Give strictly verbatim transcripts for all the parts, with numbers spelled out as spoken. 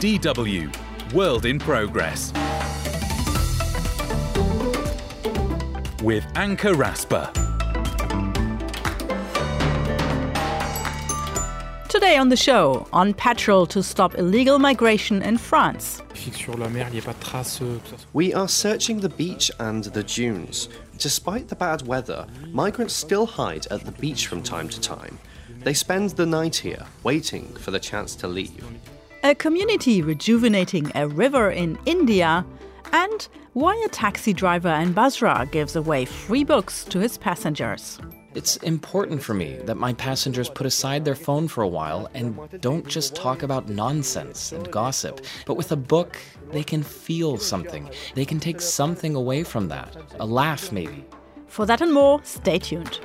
D W World in Progress with Anke Rasper. Today on the show, on patrol to stop illegal migration in France. We are searching the beach and the dunes. Despite the bad weather, migrants still hide at the beach from time to time. They spend the night here, waiting for the chance to leave. A community rejuvenating a river in India, and why a taxi driver in Basra gives away free books to his passengers. It's important for me that my passengers put aside their phone for a while and don't just talk about nonsense and gossip, but with a book, they can feel something. They can take something away from that. A laugh, maybe. For that and more, stay tuned.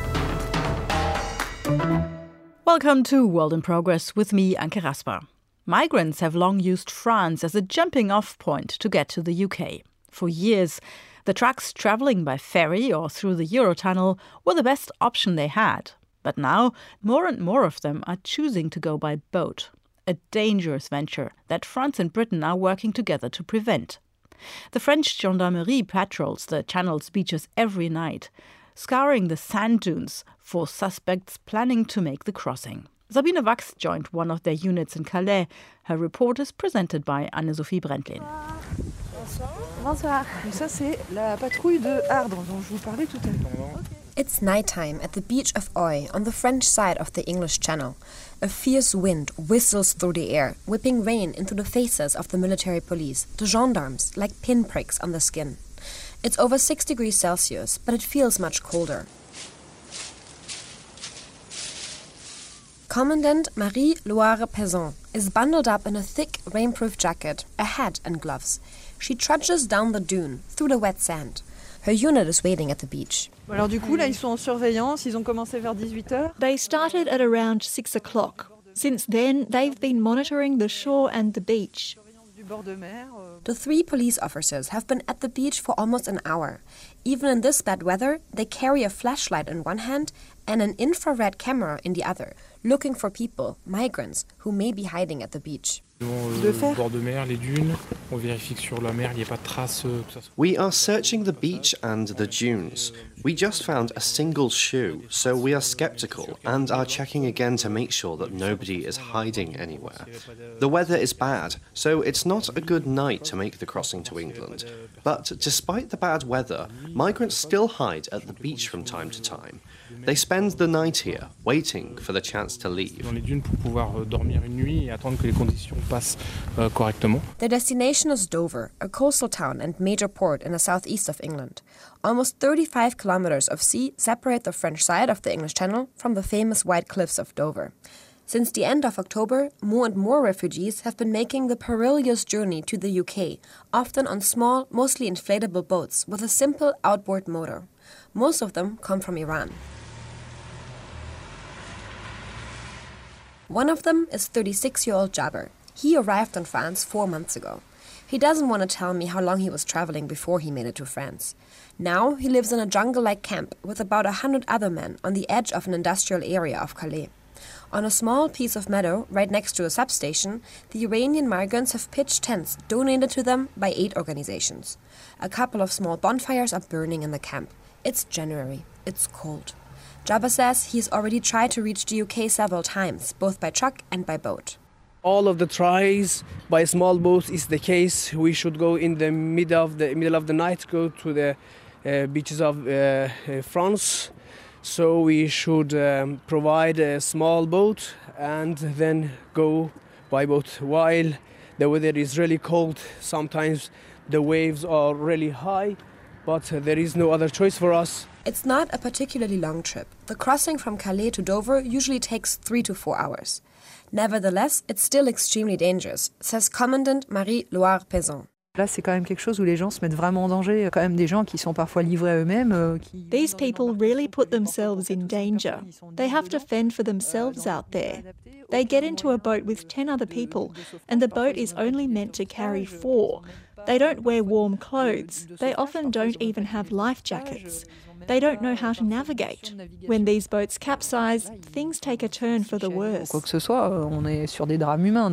Welcome to World in Progress with me, Anke Rasper. Migrants have long used France as a jumping-off point to get to the U K. For years, the trucks travelling by ferry or through the Eurotunnel were the best option they had. But now, more and more of them are choosing to go by boat. A dangerous venture that France and Britain are working together to prevent. The French gendarmerie patrols the Channel's beaches every night, scouring the sand dunes for suspects planning to make the crossing. Sabine Wachs joined one of their units in Calais. Her report is presented by Anne-Sophie Brentlin. Bonsoir. Ça, c'est la patrouille de Ardres dont je vous parlais tout à l'heure. It's nighttime at the beach of Oy on the French side of the English Channel. A fierce wind whistles through the air, whipping rain into the faces of the military police, the gendarmes, like pinpricks on the skin. It's over six degrees Celsius, but it feels much colder. Commandant Marie-Loire Pezon is bundled up in a thick, rainproof jacket, a hat and gloves. She trudges down the dune, through the wet sand. Her unit is waiting at the beach. Alors du coup, là, ils sont en surveillance. Ils ont commencé vers dix-huit heures. They started at around six o'clock. Since then, they've been monitoring the shore and the beach. The three police officers have been at the beach for almost an hour. Even in this bad weather, they carry a flashlight in one hand and an infrared camera in the other, looking for people, migrants, who may be hiding at the beach. We are searching the beach and the dunes. We just found a single shoe, so we are skeptical and are checking again to make sure that nobody is hiding anywhere. The weather is bad, so it's not a good night to make the crossing to England. But despite the bad weather, migrants still hide at the beach from time to time. They spend the night here, waiting for the chance to leave. Their destination is Dover, a coastal town and major port in the southeast of England. Almost thirty-five kilometers of sea separate the French side of the English Channel from the famous White Cliffs of Dover. Since the end of October, more and more refugees have been making the perilous journey to the U K, often on small, mostly inflatable boats with a simple outboard motor. Most of them come from Iran. One of them is thirty-six-year-old Jaber. He arrived in France four months ago. He doesn't want to tell me how long he was traveling before he made it to France. Now he lives in a jungle-like camp with about a hundred other men on the edge of an industrial area of Calais. On a small piece of meadow right next to a substation, the Iranian migrants have pitched tents donated to them by aid organizations. A couple of small bonfires are burning in the camp. It's January. It's cold. Jaber says he's already tried to reach the U K several times, both by truck and by boat. All of the tries by small boats is the case. We should go in the middle of the middle of the night, go to the uh, beaches of uh, uh, France. So we should um, provide a small boat and then go by boat. While the weather is really cold, sometimes the waves are really high, but there is no other choice for us. It's not a particularly long trip. The crossing from Calais to Dover usually takes three to four hours. Nevertheless, it's still extremely dangerous, says Commandant Marie-Loire Pezon. Là, c'est quand même quelque chose où les gens se mettent vraiment en danger. Quand même des gens qui sont parfois livrés à eux-mêmes. Euh, qui... These people really put themselves in danger. They have to fend for themselves out there. They get into a boat with ten other people, and the boat is only meant to carry four. They don't wear warm clothes. They often don't even have life jackets. They don't know how to navigate. When these boats capsize, things take a turn for the worse. Quoi que ce soit, on est sur des drames humains, donc.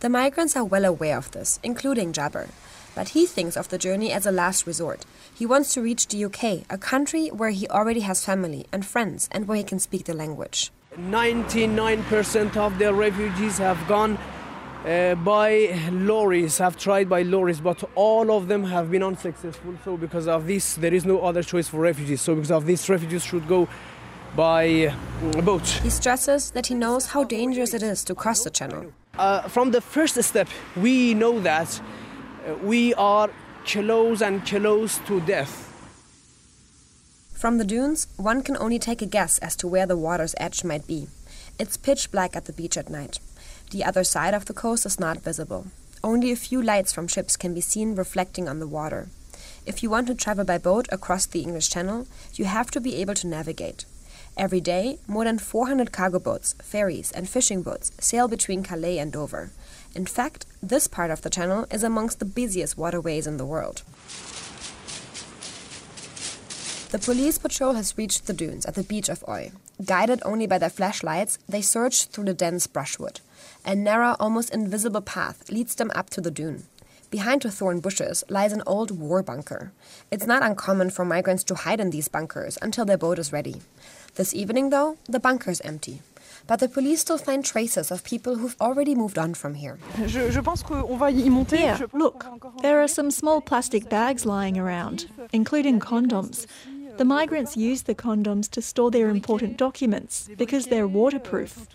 The migrants are well aware of this, including Jabber. But he thinks of the journey as a last resort. He wants to reach the U K, a country where he already has family and friends and where he can speak the language. ninety-nine percent of the refugees have gone uh, by lorries, have tried by lorries, but all of them have been unsuccessful. So because of this, there is no other choice for refugees. So because of this, refugees should go by uh, boat. He stresses that he knows how dangerous it is to cross the channel. Uh, from the first step, we know that uh, we are close and close to death. From the dunes, one can only take a guess as to where the water's edge might be. It's pitch black at the beach at night. The other side of the coast is not visible. Only a few lights from ships can be seen reflecting on the water. If you want to travel by boat across the English Channel, you have to be able to navigate. Every day, more than four hundred cargo boats, ferries and fishing boats sail between Calais and Dover. In fact, this part of the channel is amongst the busiest waterways in the world. The police patrol has reached the dunes at the beach of Oy. Guided only by their flashlights, they search through the dense brushwood. A narrow, almost invisible path leads them up to the dune. Behind the thorn bushes lies an old war bunker. It's not uncommon for migrants to hide in these bunkers until their boat is ready. This evening, though, the bunker is empty. But the police still find traces of people who've already moved on from here. Here, look, there are some small plastic bags lying around, including condoms. The migrants use the condoms to store their important documents because they're waterproof.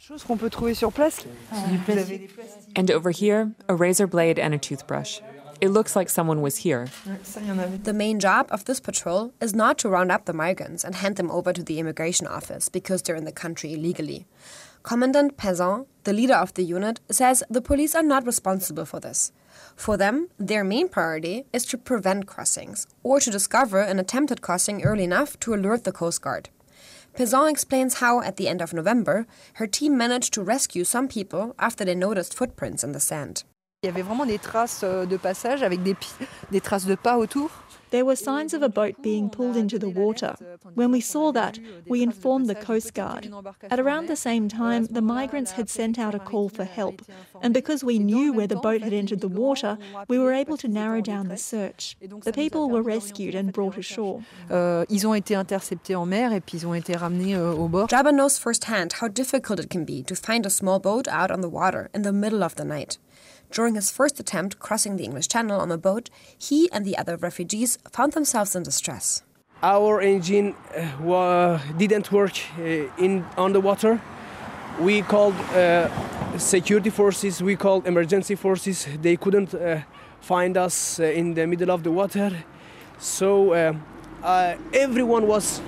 And over here, a razor blade and a toothbrush. It looks like someone was here. The main job of this patrol is not to round up the migrants and hand them over to the immigration office because they're in the country illegally. Commandant Pezon, the leader of the unit, says the police are not responsible for this. For them, their main priority is to prevent crossings or to discover an attempted crossing early enough to alert the Coast Guard. Pezon explains how, at the end of November, her team managed to rescue some people after they noticed footprints in the sand. Il y avait vraiment des traces de passage avec des, des traces de pas autour. There were signs of a boat being pulled into the water. When we saw that, we informed the Coast Guard. At around the same time, the migrants had sent out a call for help. And because we knew where the boat had entered the water, we were able to narrow down the search. The people were rescued and brought ashore. Euh, ils ont été interceptés en mer et puis ils ont été ramenés euh, au bord. Jabber knows firsthand how difficult it can be to find a small boat out on the water in the middle of the night. During his first attempt crossing the English Channel on a boat, he and the other refugees found themselves in distress. Our engine uh, wa- didn't work uh, in on the water. We called uh, security forces, we called emergency forces. They couldn't uh, find us uh, in the middle of the water. So uh, uh, everyone was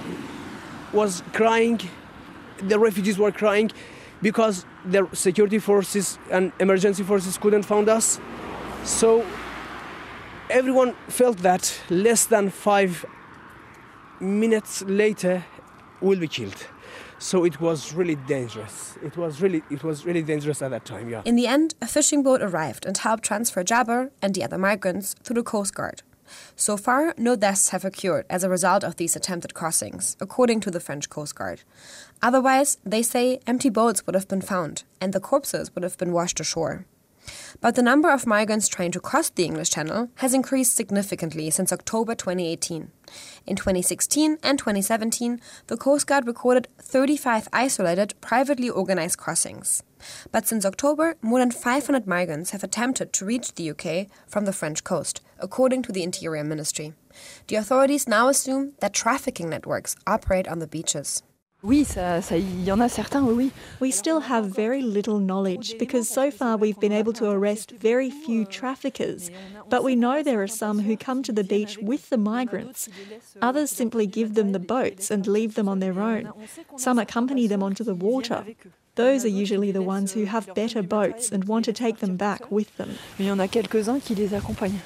was crying. The refugees were crying because the security forces and emergency forces couldn't find us. So everyone felt that less than five minutes later we'll be killed. So it was really dangerous. It was really it was really dangerous at that time, yeah. In the end, a fishing boat arrived and helped transfer Jabber and the other migrants to the Coast Guard. So far, no deaths have occurred as a result of these attempted crossings, according to the French Coast Guard. Otherwise, they say empty boats would have been found and the corpses would have been washed ashore. But the number of migrants trying to cross the English Channel has increased significantly since October twenty eighteen. In twenty sixteen and twenty seventeen, the Coast Guard recorded thirty-five isolated, privately organized crossings. But since October, more than five hundred migrants have attempted to reach the U K from the French coast, according to the Interior Ministry. The authorities now assume that trafficking networks operate on the beaches. Oui, ça, ça, y en a certains, oui, oui. We still have very little knowledge because so far we've been able to arrest very few traffickers. But we know there are some who come to the beach with the migrants. Others simply give them the boats and leave them on their own. Some accompany them onto the water. Those are usually the ones who have better boats and want to take them back with them. Il y en a quelques-uns qui les accompagnent.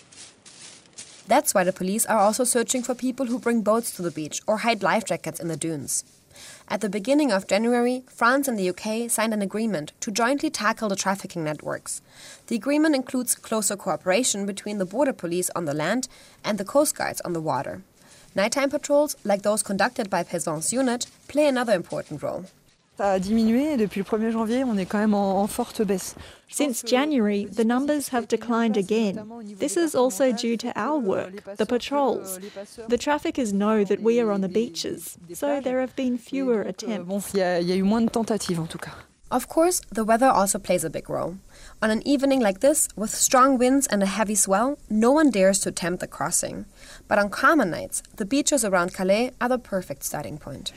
That's why the police are also searching for people who bring boats to the beach or hide life jackets in the dunes. At the beginning of January, France and the U K signed an agreement to jointly tackle the trafficking networks. The agreement includes closer cooperation between the border police on the land and the coast guards on the water. Nighttime patrols, like those conducted by Pezon's unit, play another important role. Ça a diminué et depuis le premier janvier, on est quand même en, en forte baisse. Since January, the numbers have declined again. This is also due to our work, the patrols. The traffickers know that we are on the beaches, so there have been fewer attempts. Bon, il y a, il y a eu moins de tentatives en tout cas. Of course, the weather also plays a big role. On an evening like this, with strong winds and a heavy swell, no one dares to attempt the crossing. But on calmer nights, the beaches around Calais are the perfect starting point.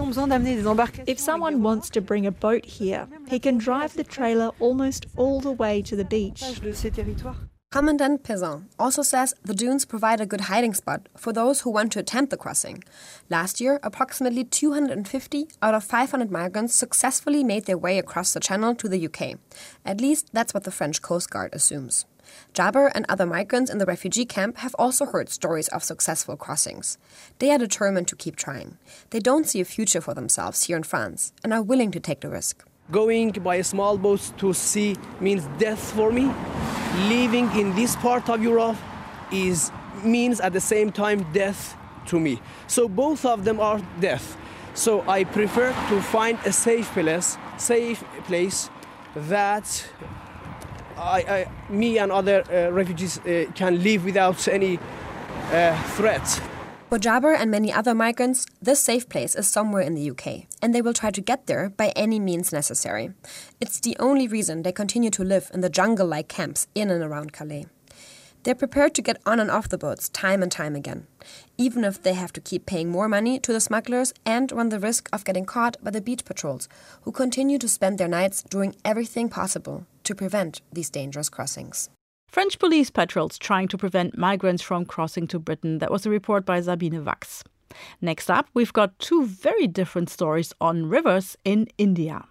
If someone wants to bring a boat here, he can drive the trailer almost all the way to the beach. Commandant Pezon also says the dunes provide a good hiding spot for those who want to attempt the crossing. Last year, approximately two hundred fifty out of five hundred migrants successfully made their way across the channel to the U K. At least that's what the French Coast Guard assumes. Jaber and other migrants in the refugee camp have also heard stories of successful crossings. They are determined to keep trying. They don't see a future for themselves here in France and are willing to take the risk. Going by a small boat to sea means death for me. Living in this part of Europe is means at the same time death to me. So both of them are death. So I prefer to find a safe place, safe place that I, I, me and other uh, refugees uh, can live without any uh, threat. For Jaber and many other migrants, this safe place is somewhere in the U K, and they will try to get there by any means necessary. It's the only reason they continue to live in the jungle-like camps in and around Calais. They're prepared to get on and off the boats time and time again, even if they have to keep paying more money to the smugglers and run the risk of getting caught by the beach patrols, who continue to spend their nights doing everything possible to prevent these dangerous crossings. French police patrols trying to prevent migrants from crossing to Britain. That was a report by Sabine Wachs. Next up, we've got two very different stories on rivers in India.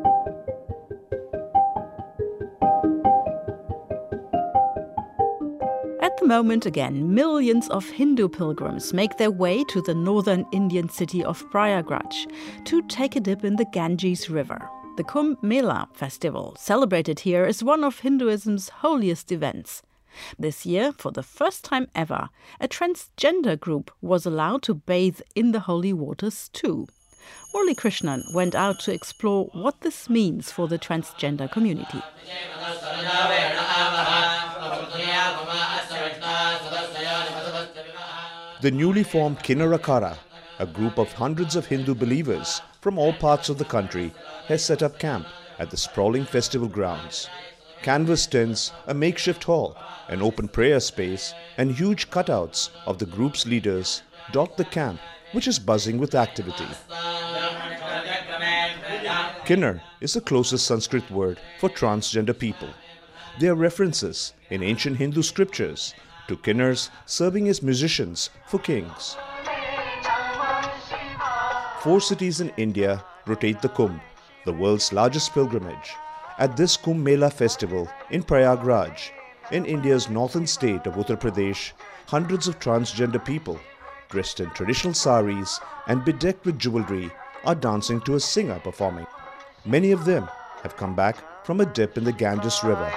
At the moment, again, millions of Hindu pilgrims make their way to the northern Indian city of Prayagraj to take a dip in the Ganges River. The Kumbh Mela festival, celebrated here, is one of Hinduism's holiest events. This year, for the first time ever, a transgender group was allowed to bathe in the holy waters too. Murali Krishnan went out to explore what this means for the transgender community. The newly formed Kinnara Akhada, a group of hundreds of Hindu believers from all parts of the country, has set up camp at the sprawling festival grounds. Canvas tents, a makeshift hall, an open prayer space, and huge cutouts of the group's leaders dot the camp, which is buzzing with activity. Kinnar is the closest Sanskrit word for transgender people. There are references in ancient Hindu scriptures to Kinnars serving as musicians for kings. Four cities in India rotate the Kumbh, the world's largest pilgrimage. At this Kumbh Mela festival in Prayagraj, in India's northern state of Uttar Pradesh, hundreds of transgender people, dressed in traditional saris and bedecked with jewelry, are dancing to a singer performing. Many of them have come back from a dip in the Ganges River.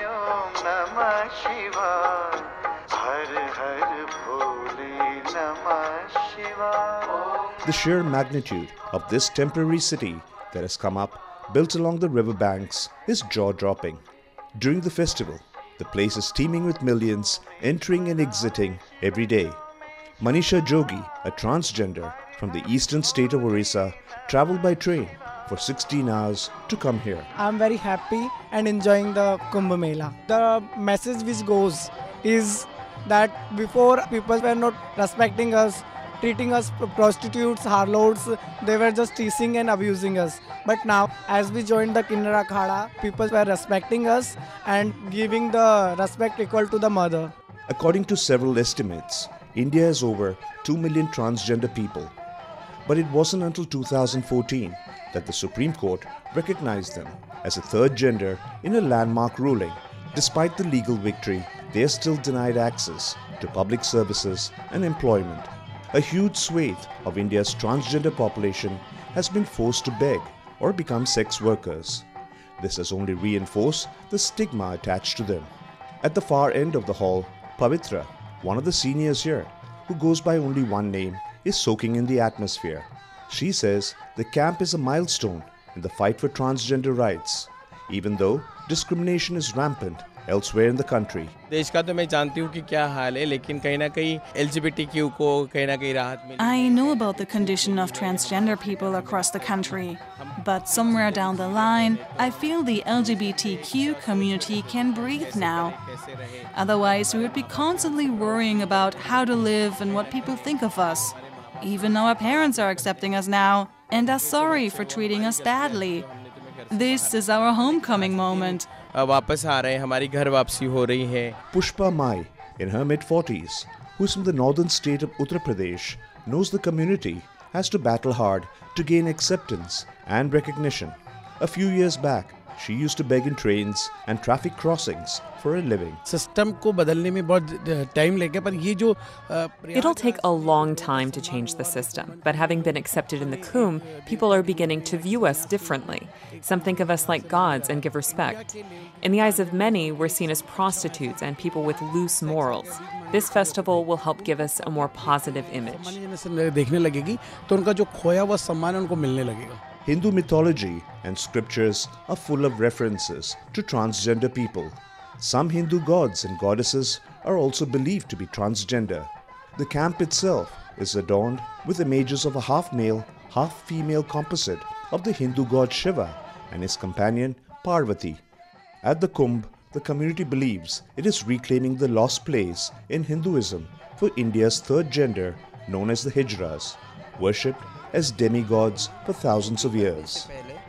The sheer magnitude of this temporary city that has come up, built along the river banks, is jaw-dropping. During the festival, the place is teeming with millions entering and exiting every day. Manisha Jogi, a transgender from the eastern state of Orissa, travelled by train for sixteen hours to come here. I'm very happy and enjoying the Kumbh Mela. The message which goes is that before people were not respecting us, treating us prostitutes, harlots, they were just teasing and abusing us. But now, as we joined the Kinnara Akhada, people were respecting us and giving the respect equal to the mother. According to several estimates, India has over two million transgender people. But it wasn't until two thousand fourteen that the Supreme Court recognized them as a third gender in a landmark ruling. Despite the legal victory, they are still denied access to public services and employment. A huge swathe of India's transgender population has been forced to beg or become sex workers. This has only reinforced the stigma attached to them. At the far end of the hall, Pavitra, one of the seniors here, who goes by only one name, is soaking in the atmosphere. She says the camp is a milestone in the fight for transgender rights, even though discrimination is rampant elsewhere in the country. देश का तो मैं जानती हूँ कि क्या हाल है, लेकिन कहीं ना कहीं L G B T Q को कहीं ना कहीं राहत मिली. I know about the condition of transgender people across the country, but somewhere down the line, I feel the L G B T Q community can breathe now. Otherwise, we would be constantly worrying about how to live and what people think of us. Even our parents are accepting us now and are sorry for treating us badly. This is our homecoming moment. वापस आ रहे हैं, हमारी घर वापसी हो रही है. Pushpa Mai, in her mid-forties, who is from the northern state of Uttar Pradesh, knows the community has to battle hard to gain acceptance and recognition. A few years back, she used to beg in trains and traffic crossings for a living. System को बदलने में बहुत time लेगा, पर ये जो It'll take a long time to change the system, but having been accepted in the Kumbh, people are beginning to view us differently. Some think of us like gods and give respect. In the eyes of many, we're seen as prostitutes and people with loose morals. This festival will help give us a more positive image. देखने लगेगी, तो उनका जो खोया हुआ सम्मान उनको मिलने लगेगा. Hindu mythology and scriptures are full of references to transgender people. Some Hindu gods and goddesses are also believed to be transgender. The camp itself is adorned with images of a half-male, half-female composite of the Hindu god Shiva and his companion Parvati. At the Kumbh, the community believes it is reclaiming the lost place in Hinduism for India's third gender known as the Hijras, worshipped as demigods for thousands of years.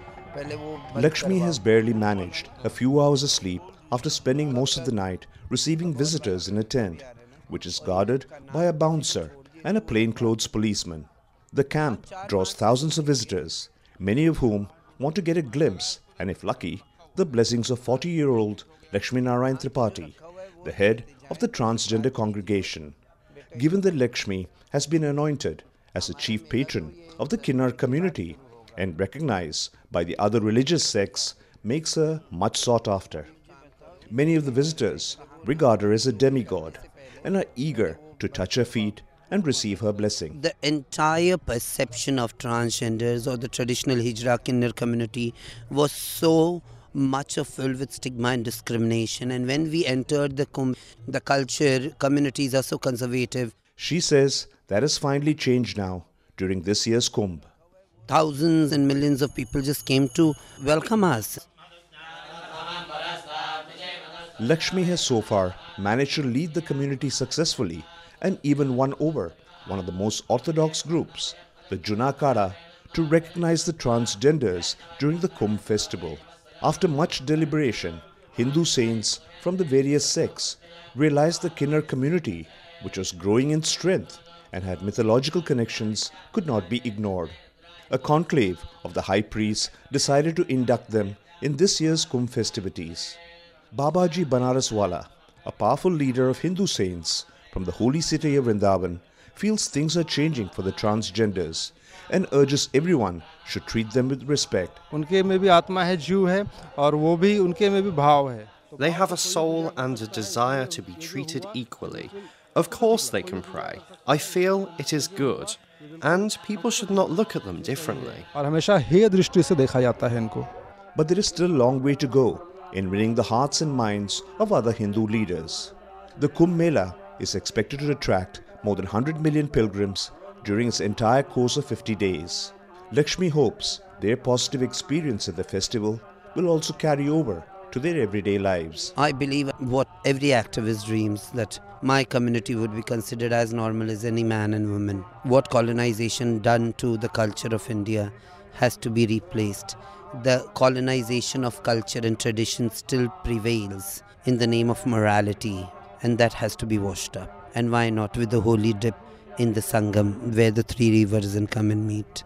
Lakshmi has barely managed a few hours of sleep after spending most of the night receiving visitors in a tent, which is guarded by a bouncer and a plainclothes policeman. The camp draws thousands of visitors, many of whom want to get a glimpse, and if lucky, the blessings of forty-year-old Lakshmi Narayan Tripathi, the head of the transgender congregation. Given that Lakshmi has been anointed as the chief patron of the Kinnar community and recognized by the other religious sects, makes her much sought after. Many of the visitors regard her as a demigod and are eager to touch her feet and receive her blessing. The entire perception of transgenders or the traditional Hijra Kinnar community was so much of filled with stigma and discrimination, and when we entered the Kumbh, the culture, communities are so conservative. She says that has finally changed now during this year's Kumbh. Thousands and millions of people just came to welcome us. Lakshmi has so far managed to lead the community successfully and even won over one of the most orthodox groups, the Junakara, to recognize the transgenders during the Kumbh festival. After much deliberation, Hindu saints from the various sects realized the Kinnar community, which was growing in strength and had mythological connections, could not be ignored. A conclave of the high priests decided to induct them in this year's Kumbh festivities. Babaji Banaraswala, a powerful leader of Hindu saints from the holy city of Vrindavan, feels things are changing for the transgenders and urges everyone should treat them with respect. उनके में भी आत्मा है, जीव है, और वो भी उनके में भी भाव है. They have a soul and a desire to be treated equally. Of course they can pray. I feel it is good, and people should not look at them differently. और हमेशा हेय दृष्टि से देखा जाता है इनको. But there is still a long way to go in winning the hearts and minds of other Hindu leaders. The Kumbh Mela is expected to attract more than one hundred million pilgrims during its entire course of fifty days. Lakshmi hopes their positive experience at the festival will also carry over to their everyday lives. I believe what every activist dreams, that my community would be considered as normal as any man and woman. What colonization done to the culture of India has to be replaced. The colonization of culture and tradition still prevails in the name of morality, and that has to be washed up. And why not with the holy dip in the Sangam, where the three rivers and come and meet.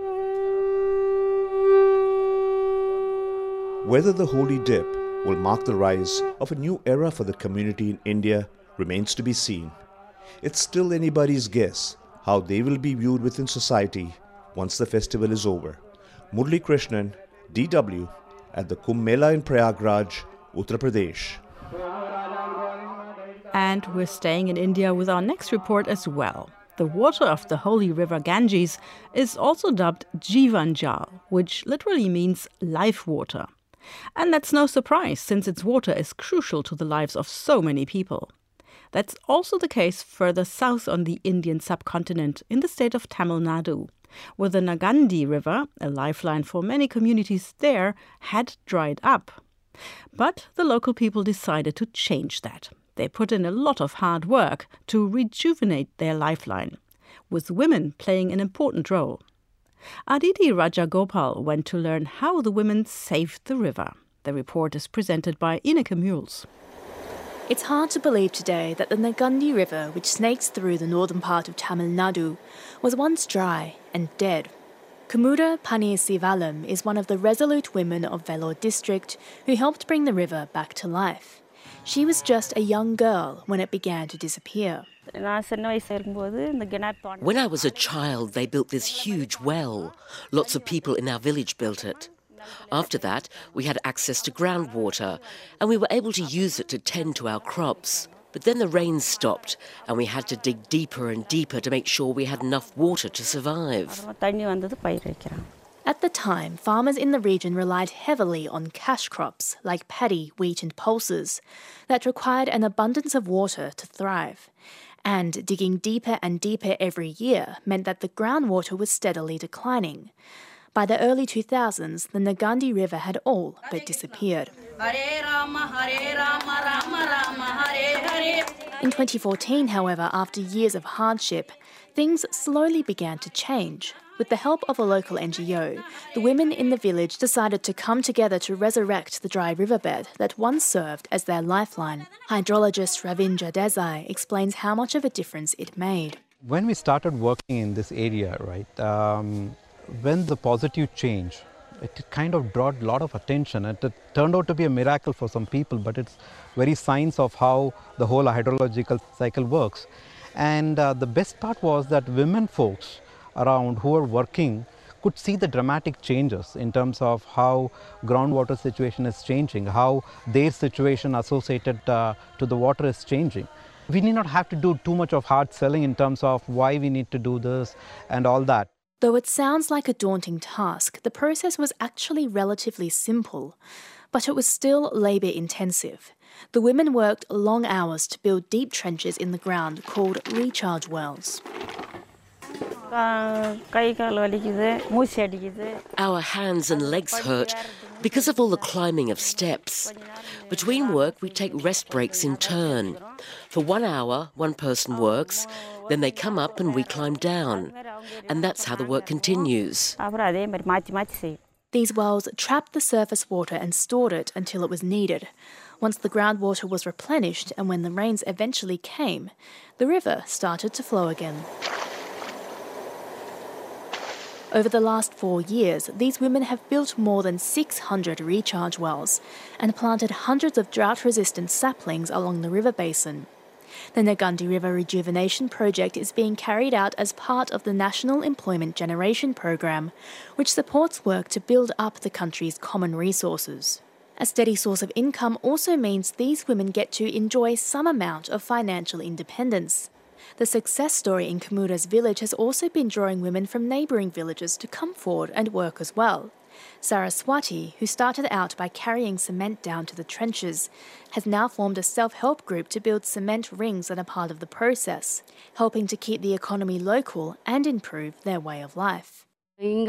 Whether the holy dip will mark the rise of a new era for the community in India remains to be seen. It's still anybody's guess how they will be viewed within society once the festival is over. Murli Krishnan, D W, at the Kumbh Mela in Prayagraj, Uttar Pradesh. And we're staying in India with our next report as well. The water of the holy river Ganges is also dubbed Jivan Jal, which literally means life water. And that's no surprise, since its water is crucial to the lives of so many people. That's also the case further south on the Indian subcontinent, in the state of Tamil Nadu, where the Nagandi River, a lifeline for many communities there, had dried up. But the local people decided to change that. They put in a lot of hard work to rejuvenate their lifeline, with women playing an important role. Aditi Rajagopal went to learn how the women saved the river. The report is presented by Ineke Mules. It's hard to believe today that the Nagandi River, which snakes through the northern part of Tamil Nadu, was once dry and dead. Kumura Paniyasivalam is one of the resolute women of Vellore district who helped bring the river back to life. She was just a young girl when it began to disappear. When I was a child, they built this huge well. Lots of people in our village built it. After that, we had access to groundwater, and we were able to use it to tend to our crops. But then the rain stopped, and we had to dig deeper and deeper to make sure we had enough water to survive. At the time, farmers in the region relied heavily on cash crops like paddy, wheat and pulses that required an abundance of water to thrive. And digging deeper and deeper every year meant that the groundwater was steadily declining. By the early two thousands, the Nagandi River had all but disappeared. In twenty fourteen, however, after years of hardship, things slowly began to change. With the help of a local N G O, the women in the village decided to come together to resurrect the dry riverbed that once served as their lifeline. Hydrologist Ravindra Desai explains how much of a difference it made. When we started working in this area, right, um, when the positive change, it kind of brought a lot of attention. It, it turned out to be a miracle for some people, but it's very signs of how the whole hydrological cycle works. And uh, the best part was that women folks around who are working could see the dramatic changes in terms of how groundwater situation is changing, how their situation associated uh, to the water is changing. We need not have to do too much of hard selling in terms of why we need to do this and all that. Though it sounds like a daunting task, the process was actually relatively simple, but it was still labour intensive. The women worked long hours to build deep trenches in the ground called recharge wells. Our hands and legs hurt because of all the climbing of steps. Between work, we take rest breaks in turn. For one hour, one person works, then they come up and we climb down. And that's how the work continues. These wells trapped the surface water and stored it until it was needed. Once the groundwater was replenished and when the rains eventually came, the river started to flow again. Over the last four years, these women have built more than six hundred recharge wells and planted hundreds of drought-resistant saplings along the river basin. The Nagandi River Rejuvenation Project is being carried out as part of the National Employment Generation Program, which supports work to build up the country's common resources. A steady source of income also means these women get to enjoy some amount of financial independence. The success story in Kumura's village has also been drawing women from neighbouring villages to come forward and work as well. Saraswati, who started out by carrying cement down to the trenches, has now formed a self-help group to build cement rings that are part of the process, helping to keep the economy local and improve their way of life. We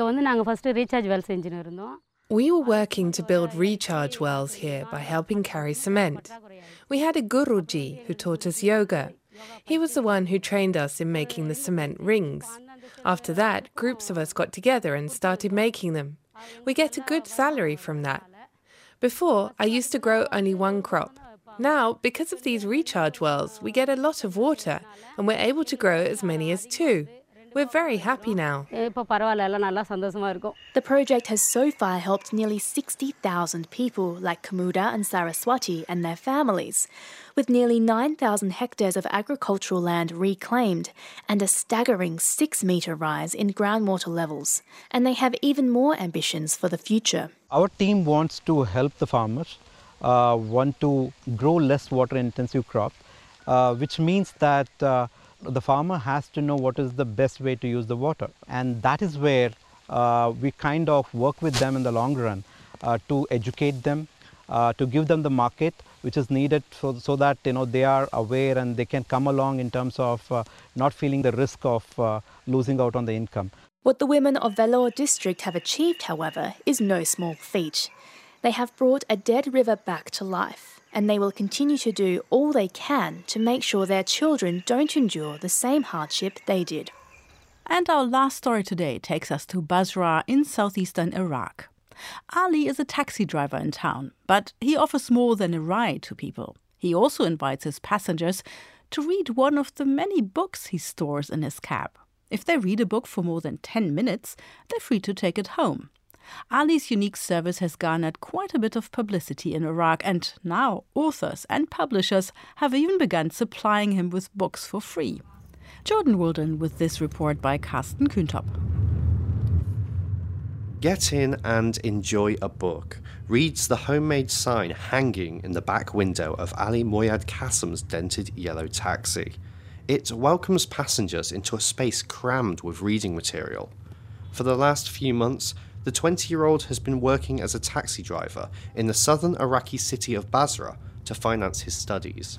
were working to build recharge wells here by helping carry cement. We had a Guruji who taught us yoga. He was the one who trained us in making the cement rings. After that, groups of us got together and started making them. We get a good salary from that. Before, I used to grow only one crop. Now, because of these recharge wells, we get a lot of water and we're able to grow as many as two. We're very happy now. The project has so far helped nearly sixty thousand people like Kumura and Saraswati and their families, with nearly nine thousand hectares of agricultural land reclaimed and a staggering six-metre rise in groundwater levels. And they have even more ambitions for the future. Our team wants to help the farmers, uh, want to grow less water-intensive crop, uh, which means that uh, the farmer has to know what is the best way to use the water. And that is where uh, we kind of work with them in the long run uh, to educate them, uh, to give them the market which is needed so, so that you know they are aware and they can come along in terms of uh, not feeling the risk of uh, losing out on the income. What the women of Vellore district have achieved, however, is no small feat. They have brought a dead river back to life, and they will continue to do all they can to make sure their children don't endure the same hardship they did. And our last story today takes us to Basra in southeastern Iraq. Ali is a taxi driver in town, but he offers more than a ride to people. He also invites his passengers to read one of the many books he stores in his cab. If they read a book for more than ten minutes, they're free to take it home. Ali's unique service has garnered quite a bit of publicity in Iraq, and now authors and publishers have even begun supplying him with books for free. Jordan Wilden with this report by Carsten Kühntop. Get in and enjoy a book, reads the homemade sign hanging in the back window of Ali Moyad Qasim's dented yellow taxi. It welcomes passengers into a space crammed with reading material. For the last few months, the twenty-year-old has been working as a taxi driver in the southern Iraqi city of Basra to finance his studies.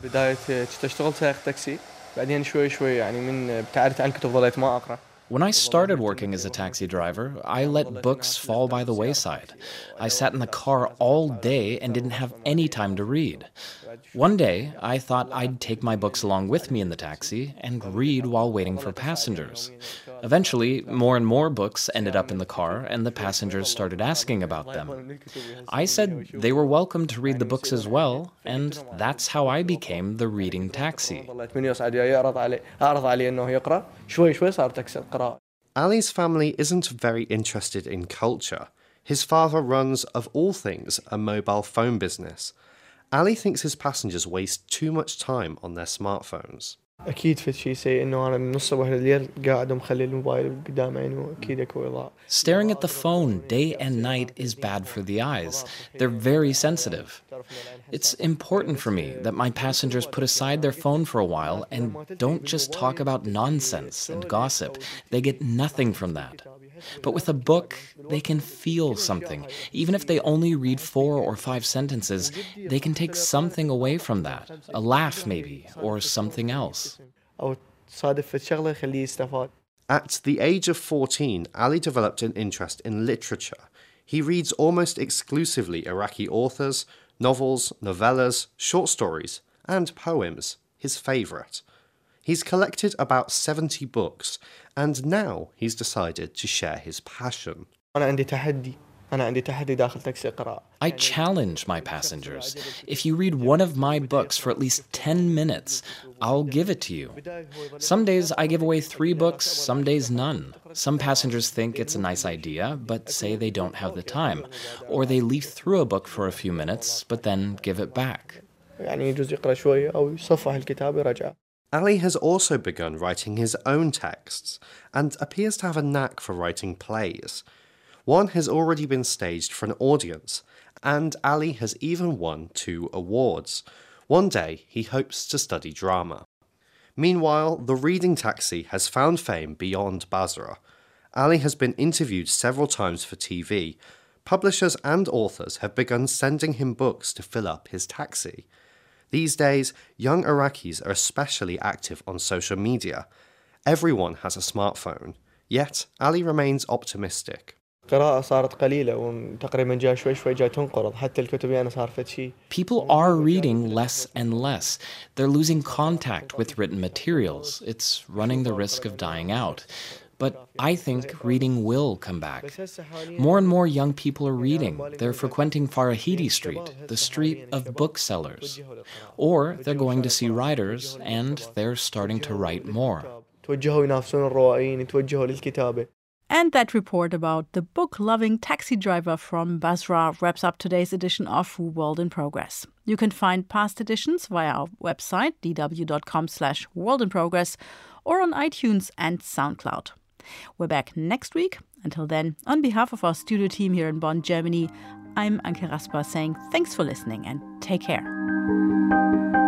When I started working as a taxi driver, I let books fall by the wayside. I sat in the car all day and didn't have any time to read. One day, I thought I'd take my books along with me in the taxi and read while waiting for passengers. Eventually, more and more books ended up in the car, and the passengers started asking about them. I said they were welcome to read the books as well, and that's how I became the reading taxi. Ali's family isn't very interested in culture. His father runs, of all things, a mobile phone business. Ali thinks his passengers waste too much time on their smartphones. Staring at the phone day and night is bad for the eyes. They're very sensitive. It's important for me that my passengers put aside their phone for a while and don't just talk about nonsense and gossip. They get nothing from that. But with a book, they can feel something. Even if they only read four or five sentences, they can take something away from that. A laugh, maybe, or something else. At the age of fourteen, Ali developed an interest in literature. He reads almost exclusively Iraqi authors, novels, novellas, short stories, and poems, his favourite. He's collected about seventy books, and now he's decided to share his passion. I challenge my passengers. If you read one of my books for at least ten minutes, I'll give it to you. Some days I give away three books, some days none. Some passengers think it's a nice idea, but say they don't have the time. Or they leaf through a book for a few minutes, but then give it back. Ali has also begun writing his own texts, and appears to have a knack for writing plays. One has already been staged for an audience, and Ali has even won two awards. One day, he hopes to study drama. Meanwhile, the reading taxi has found fame beyond Basra. Ali has been interviewed several times for T V. Publishers and authors have begun sending him books to fill up his taxi. These days, young Iraqis are especially active on social media. Everyone has a smartphone. Yet, Ali remains optimistic. People are reading less and less. They're losing contact with written materials. It's running the risk of dying out. But I think reading will come back. More and more young people are reading. They're frequenting Farahidi Street, the street of booksellers. Or they're going to see writers, and they're starting to write more. And that report about the book-loving taxi driver from Basra wraps up today's edition of World in Progress. You can find past editions via our website, d w dot com slash world in progress, or on iTunes and SoundCloud. We're back next week. Until then, on behalf of our studio team here in Bonn, Germany, I'm Anke Rasper saying thanks for listening and take care.